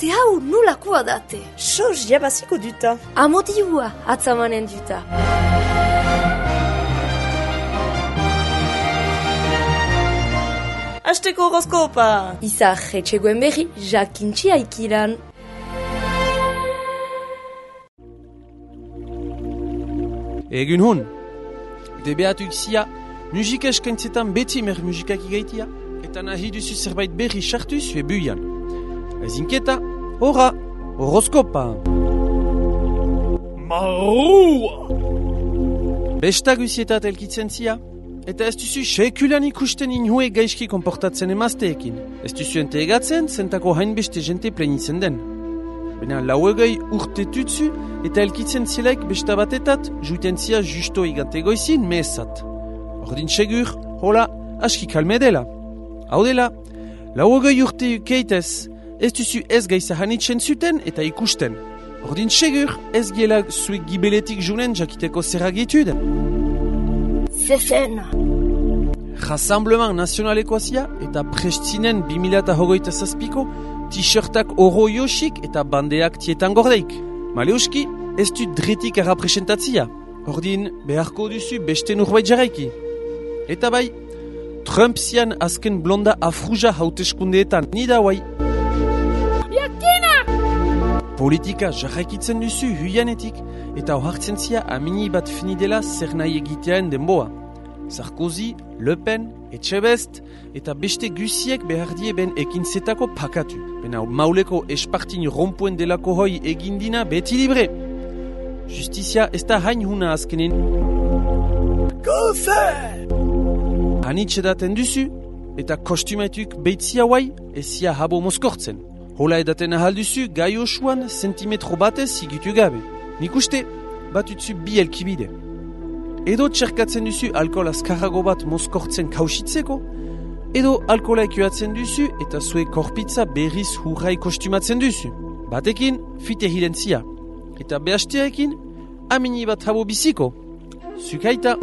Ate hau nolakoa date? Soz jabaziko duta. Amodiua atzamanen duta. Asteko horoskopa! Izar etxegoen berri, jakintxi aikiran. Egun hon, debeatuk zia, musika eskaintzetan beti mer musikak igaitia, eta nahi duzu zerbait berri sartu zue buian. Ez inketa, hora, horoskopa! Marua! Besta guzietat elkitzen zia, eta ez duzu sekulan ikusten inhue gaizki komportatzen emazteekin. Ez duzu entegatzen, zentako hainbeste jente plenitzen den. Bena lauegei urte tutzu eta elkitzen zilaik besta batetat, juiten zia justo igante goizin mehezat. Ordin segur, hola, aski kalme dela. Hau dela, lauegei urte ukeitez, ez duzu ez gaiza hanitzen zuten eta ikusten. Ordin segur, ez giela zuek gibeletik junen jakiteko zerragitude. Zezen. Rassemblement nazionalekoa zia eta prestzinen 2027ko t-shirtak oro josik eta bandeak tietan gordeik. Maleuski, ez du dretik errapresentatzia. Ordin, beharko duzu beste nurbait jarraiki. Eta bai, Trump zian azken blonda afruja hauteskundeetan nida guai. Politika jarraikitzen duzu huianetik eta ohartzen zia amini bat finidela zer nahi egitean denboa. Sarkozy, Le Pen, Etxebest eta beste guziek behar die ben ekintzetako pakatu. Bena mauleko espartin rompuen delako hoi egindina beti libre. Justizia ez da hain huna azkenin. Goze! Hanitxedaten duzu eta kostumetuk beitzia guai ezia habo moskortzen. Hola edaten ahalduzu gai osuan sentimetro batez zigitu gabe. Nik uste bat utzu bi elkibide. Edo txerkatzen duzu alkohol azkarrago bat moskortzen kausitzeko, edo alkohola ekioatzen duzu eta zue korpitza berriz hurrai kostumatzen duzu. Batekin, fite hilentzia. Eta behastearekin, amini bat habo biziko. Zukaita.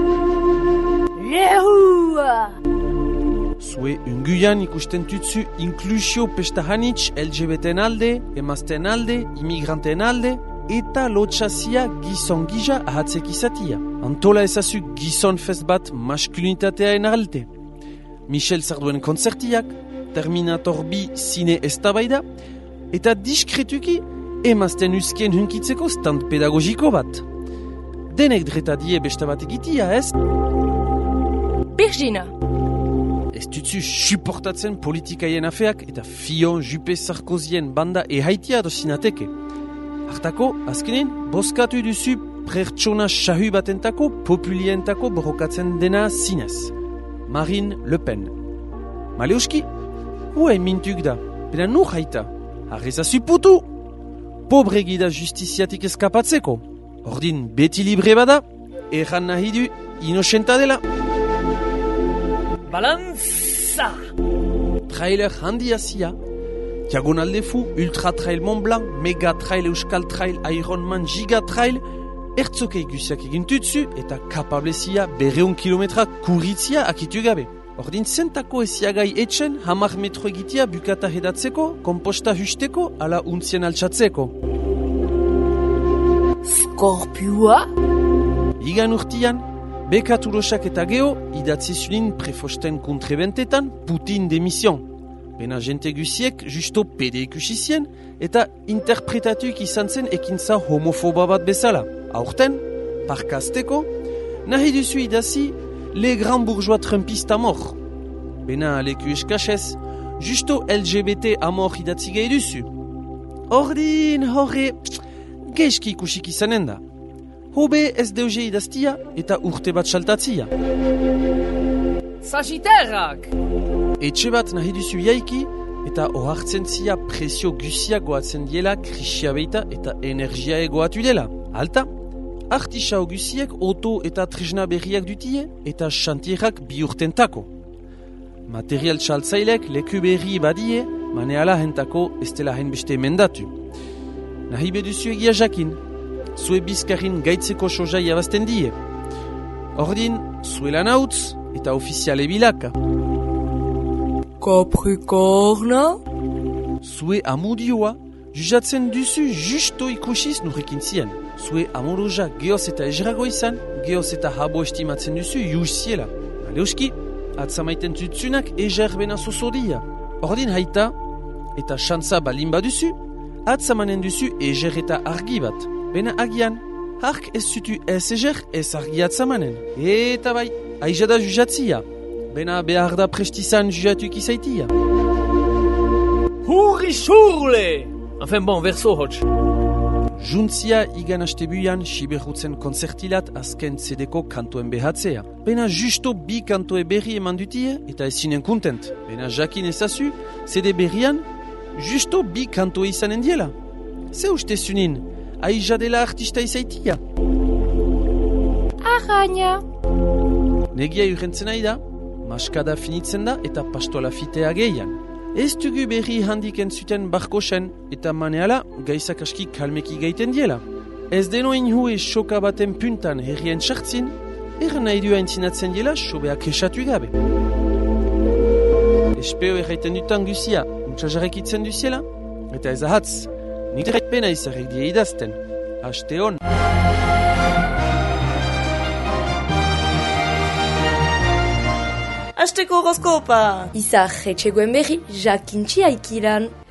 Lehua! Zue unguian ikusten tutzu inklusio pestahanitz LGBT-en alde, emazten alde, imigranten alde, eta lotxazia gizon gija ahatzek izatia. Antola ezazu gizon fest bat maskulinitateaen alte. Michel Sarduen konzertiak, Terminator bi zine eztabaida, eta diskretuki emazten uskien hunkitzeko stand pedagogiko bat. Denek dreta die besta bat egitia, ez? Birgina! Ez dutzu suportatzen politikaien afeak eta Fillon, Juppé, Sarkozien banda ehaitia dozinateke. Hartako, azkenen, boskatu duzu pertsona sahu batentako populientako borrokatzen dena zinez. Marine Le Pen. Maleuski, hue mintuk da, bena nur haita. Arrezazu putu! Pobre gida justiziatik eskapatzeko. Ordin beti libre bada, erran nahi du inosenta dela. Balanza! Trailer handia zia, Diagonal de Fou, Ultra Trail Mont Blanc, Mega Trail Euskal Trail, Ironman Giga Trail, ertzokei guziak egintutzu eta kapablezia 200 kilometra kurritzia akitu gabe. Ordin zentako eziagai etxen 10 metro egitea bukata hedatzeko, komposta husteko, ala untzien altsatzeko. Skorpiua? Igan urtian, Bekaturosak eta geho idatzi zulin prefosten kontrebentetan Putin demision. Bena jente guziek justo pede ikusizien eta interpretatuik izan zen ekintza homofoba bat bezala. Aurten, parkazteko, nahi duzu idazi le gran bourgeois trumpista mor. Bena leku eskasez, justo LGBT amor idatzi gehi duzu. Ordin, horre, geizki ikusik izanen da. Hobe ez deuge idaztia eta urte bat saltatzia. Sagitterrak! Etxe bat nahi duzu jaiki eta ohartzen zia presio guziak goatzen diela krisia beita eta energia egoatu dela. Alta, artisau guziek oto eta tresna berriak dutie eta xantierak bi urtentako. Material txaltzailek leku berri badie, maneala hentako ez dela hainbeste mendatu. Nahi beduzu egia jakin. Zue bizkarrin gaitzeko soja jabazten die. Ordin, zuela nautz eta ofiziale bilaka. Capricorna? zue amudioa, jujatzen duzu justo ikusiz nurrekin zien. Zue amoroja geoz eta ezrago izan, geoz eta habo estimatzen duzu juziela. Aleuski, atzamaiten tutsunak ezerbena zozodia. Ordin haita, eta xantza balin baduzu, atzamanen duzu ezer eta argi bat. Bena agian, hark ez zutu ez ezer ez argi atzamanen. Eta bai, aizada jujatzia. Bena behar da prestizan jujatuik izaitia. Hurri xurle! Enfin bon, verso hotx. Juntzia igan astebuian Siberhutzen konzertilat azken CD-ko kantoen behatzea. Bena justo bi kantoe berri eman dutie eta ezinen kontent. Bena jakin ezazu, CD berrian justo bi kantoe izanen diela. Ze uste zunin, aiza dela artista izaitia. Arraina! Negia urrentzen nahi da, maskada finitzen da eta pastola fitea gehian. Ez dugu berri handik entzuten barkosen eta maneala gaizak aski kalmeki gaiten diela. Ez denoin hue soka baten puntan herrien sartzin, nahi dua entzinatzen diela sobeak esatu gabe. Espeo erraiten dutan guzia, untsajarekitzen duziela, eta ez ahatz, nik pena izarek die idazten. Aste hon! Asteko horoskopa! Izar etxegoen berri jakintxi aikilan.